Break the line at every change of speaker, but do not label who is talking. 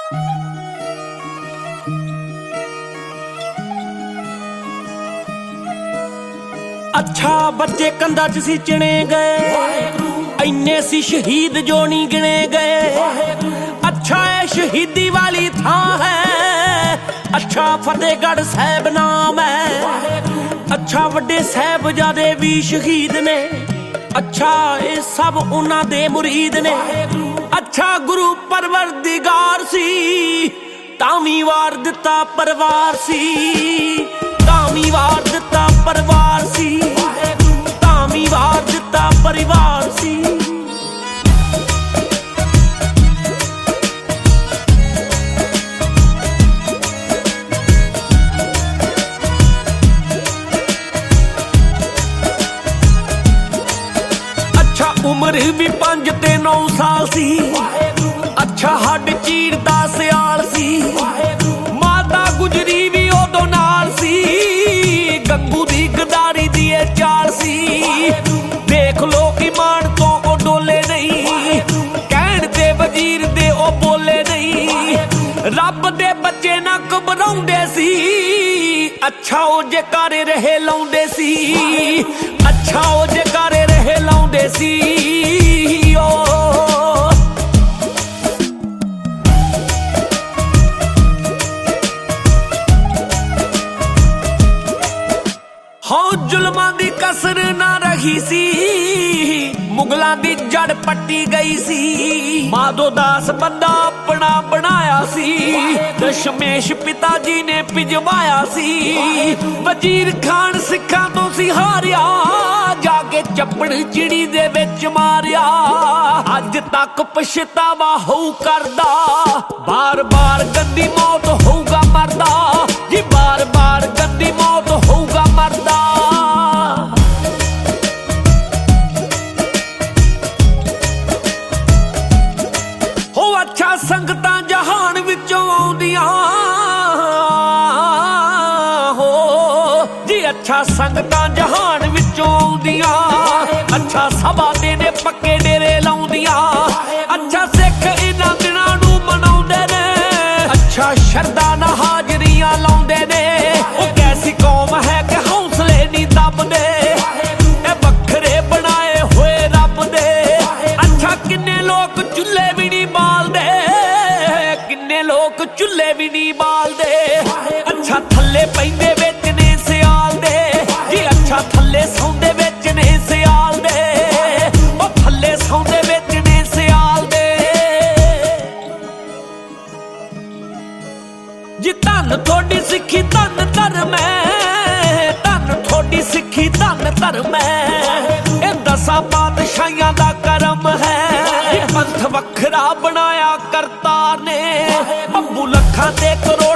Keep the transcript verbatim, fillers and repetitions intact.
अच्छा बच्चे कंधा च सी चिने गए, इन्ने सी शहीद जो नहीं गिने गए। अच्छा है शहीदी वाली थां है, अच्छा फतेहगढ़ साहब नाम है। अच्छा वड्डे साहबजादे भी शहीद ने, अच्छा ये सब उन्हां दे मुरीद ने। अच्छा गुरु परवरदिगार सी, तामी वार दिता परवार सी, तामी वार दिता परवार सी, तामी वार दिता परिवार सी। अच्छा उम्र भी पंज ते नौ साल सी, अच्छा हड्ड चीरदा सियाल सी। माता गुजरी भी उदों नाल सी, गंगू दी गदारी दी चाल सी। देख लो ईमान तो ओ डोले नहीं, कहण ते वजीर दे ओ बोले नहीं। रब दे बच्चे ना घबराउंदे सी, अच्छा ओ जकारे रहे लाउंदे सी, अच्छा ओ जकारे रहे लाउंदे सी। ओ हाँ जुल्मां दी कसर ना रही सी, मुगलां दी जड़ पट्टी गई सी। माधो दास बंदा अपना बनाया सी, दशमेश पिता जी ने पिजवाया सी। वजीर खान सिखां तो सी हारिया, जाके चप्पड़ चिड़ी दे विच मारिया। अज तक पछतावा होऊ करदा, बार बार गंदी मौत होऊगा मरदा जी, बार बार गंदी मौत होऊगा मरदा। हो अच्छा संगतां जहान विचों आउंदियां हो जी, अच्छा संगतां जहान विचों आउंदियां। अच्छा सभा दे ने पक्के डेरे लाउंदियां। अच्छा सिख इन्हां दिनां नूं मनाउंदे ने, अच्छा शरदा नाल हाजरियां लाउंदे ने। ओ कैसी कौम है कि हौसले नहीं दबदे, ए बखरे बनाए होए रब दे। अच्छा किन्ने लोग चुल्हे भी नहीं बालदे, किन्ने लोग चुल्हे भी नहीं बालदे। अच्छा थल्ले पैंदे विच ने सियाल दे जी, अच्छा थल्ले सौंदे विच ने सियाल दे, ओ थल्ले सौंदे विच ने सियाल दे जी। धन थोड़ी सिक्खी धन धर्म है, धन थोड़ी सिक्खी धन धर्म है। ए दसां पातशाहियां दा करम है, पंथ वखरा बनाया करतार ने। अब्बू लखां ते करो